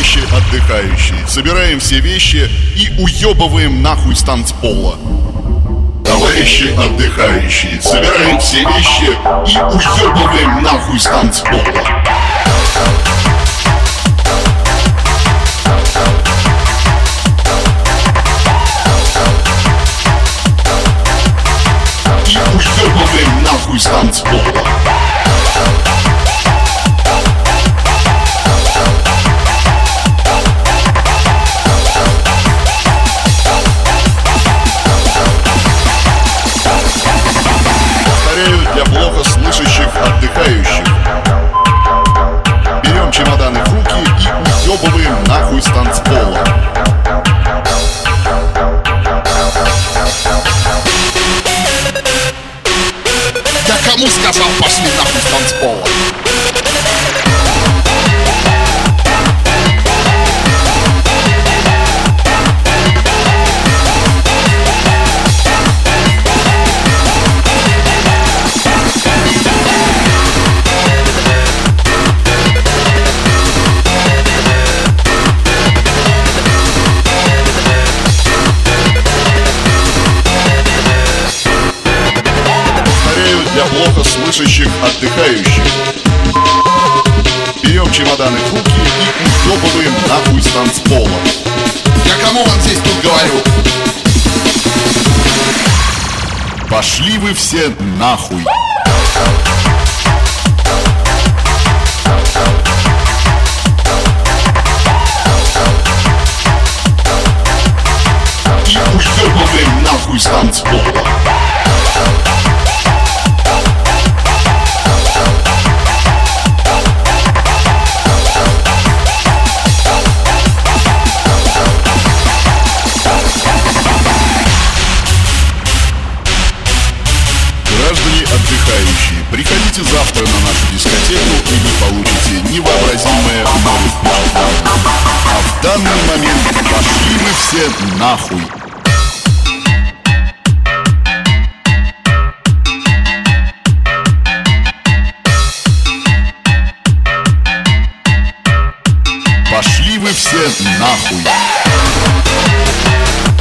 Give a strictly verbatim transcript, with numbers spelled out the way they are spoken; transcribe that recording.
Товарищи отдыхающие, собираем все вещи и уебываем нахуй с танцпола. Товарищи отдыхающие, собираем все вещи и уебываем нахуй с танцпола. И уебываем нахуй с танцпола. Для плохо слышащих отдыхающих. Берем чемоданы в руки и уебываем нахуй с танцпола. Я кому сказал, пошли нахуй с танцпола? Для плохо слышащих отдыхающих. Берем чемоданы в руки и уебываем нахуй с танцпола. Я кому вам здесь тут говорю? Пошли вы все нахуй. И уебываем нахуй с танцпола. Граждане отдыхающие, приходите завтра на нашу дискотеку, и вы получите невообразимое море впечатлений. А в данный момент пошли мы все нахуй. Пошли вы все нахуй.